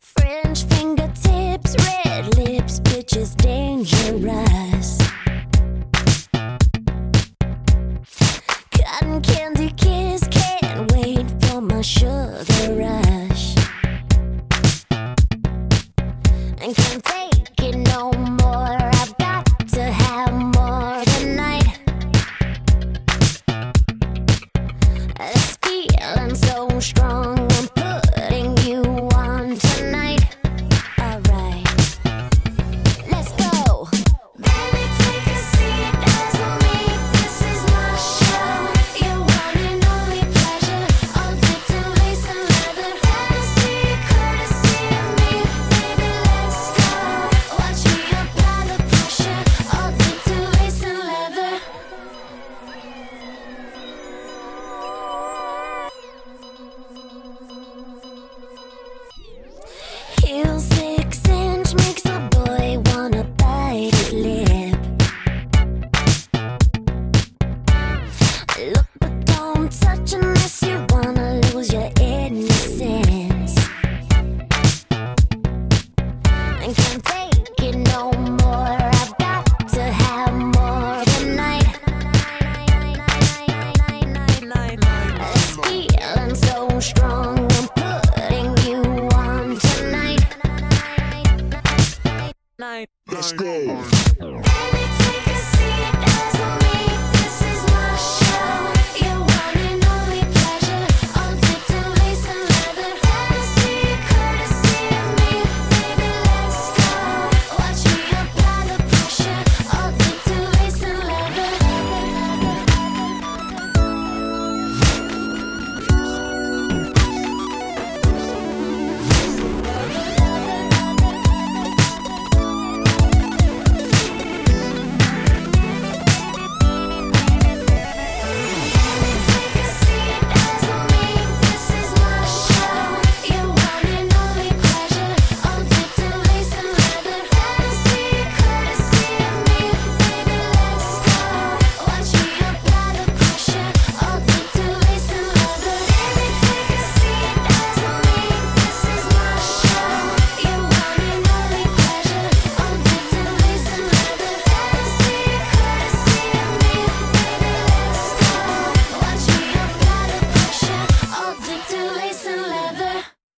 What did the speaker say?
French fingertips, red lips, bitches dangerous. Cotton candy kiss, can't wait for my sugar rush. And can't take it no more, I've got to have more tonight. This feeling so strong, I'm putting you on tonight. Alright, let's go. Baby, take a seat, dazzle me, this is my show. Your one and only pleasure, all dipped in lace and leather. Fantasy, courtesy of me, baby, let's go. Watch me apply the pressure, all dipped in lace and leather. Heel 6-inch makes a boy wanna bite his lip. Look but don't touch unless you wanna lose your innocence. And can't take it no more, I've got to have more tonight. This feeling so strong, I'm putting you on tonight. Let's go.